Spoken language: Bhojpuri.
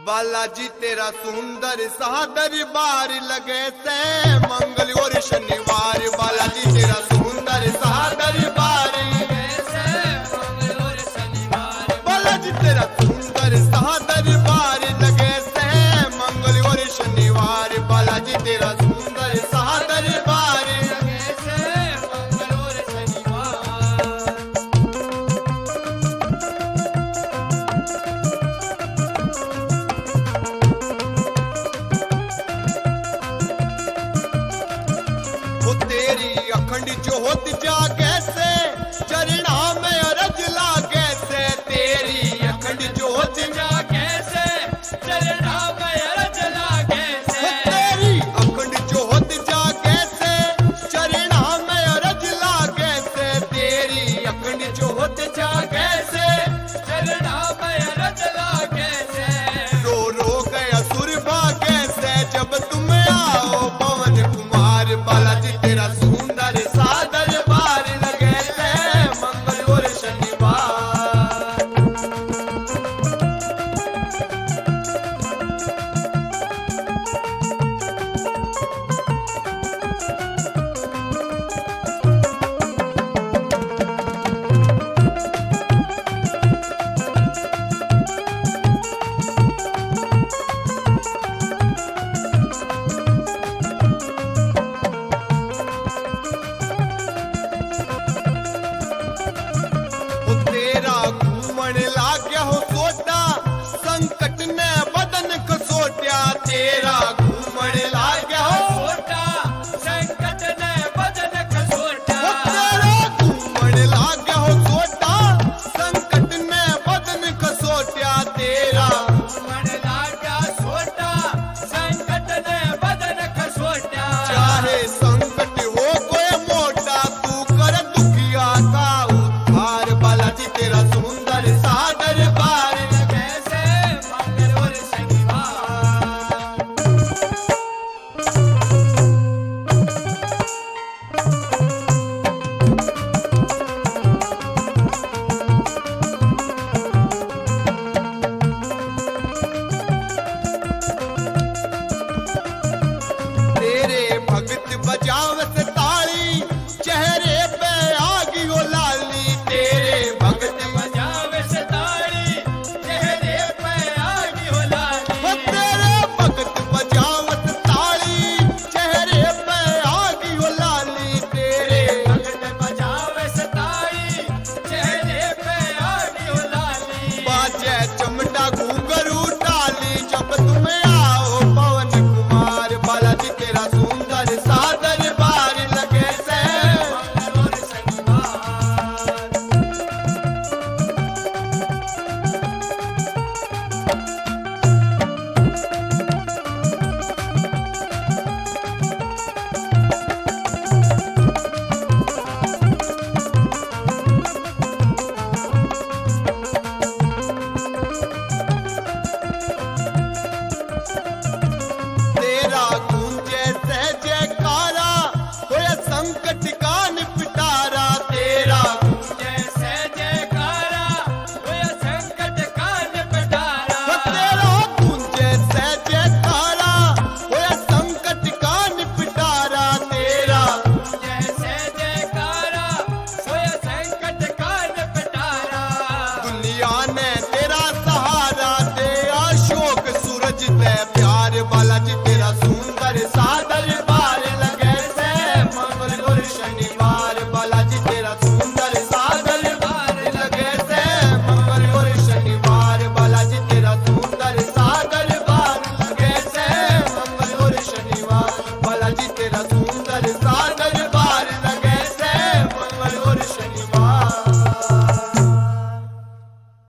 बालाजी तेरा सुंदर सा दरबार लगे से मंगल और शनिवार। बालाजी तेरा सुंदर सा दरबार लगे से मंगल और शनिवार। बालाजी तेरा सुंदर सा दरबार लगे से मंगल और शनिवार। बालाजी तेरा सुंदर सा दरबार लगे से मंगल और शनिवार। वो तेरी अखंड जोत जागे से चरणा में अरज लागे से। तेरी अखंड जोत जागे से चरणा में अरज लागे से। तेरी अखंड जोत जागे से चरणा में अरज लागे से। तेरी अखंड जोत जागे से चरणा में अरज लागे से। रो रो गया सुर भागे से जब तुम आओ पवन कुमार। बालाजी तेरा सुंदर सा दरबार लगे से मंगल और शनिवार। वो तेरा घूमण लाग्या हो सोटा संकट ने बदन कसोट्या। तेरा घूमण लाग्या हो सोटा संकट ने बदन कसोट्या। वो तेरा घूमण लाग्या हो सोटा संकट ने बदन कसोट्या। तेरा घूमण लाग्या सोटा संकट ने बदन कसोट्या। चाहे संकट हो कोई मोटा तू कर दुखिया का उद्धार। बालाजी तेरा सुंदर सा दरबार लगे से मंगल और शनिवार। तेरे भगत बजावत ताली चेहरे पे आगी हो लाली। तेरे भगत बजावत ताली चेहरे पे आगी हो लाली। वो तेरे भगत बजावत ताली चेहरे पे आगी हो लाली। तेरे भगत बजावत ताली चेहरे पे आगी हो लाली। बाजे चमटा घूंघरू डाली जब तुम आओ पवन कुमार। बालाजी तेरा सुंदर सा दरबार लगे से मंगल और शनिवार। तेरा गूंजे से जयकारा होया संकट का निपटारा। तेरा गूंजे से जयकारा होया संकट का निपटारा। तेरा गूंजे से जयकारा होया संकट का निपटारा। तेरा गूंजे से जयकारा होया संकट का निपटारा। दुनिया ने तेरा सहारा दे अशोक सूरज ते प्यार। बालाजी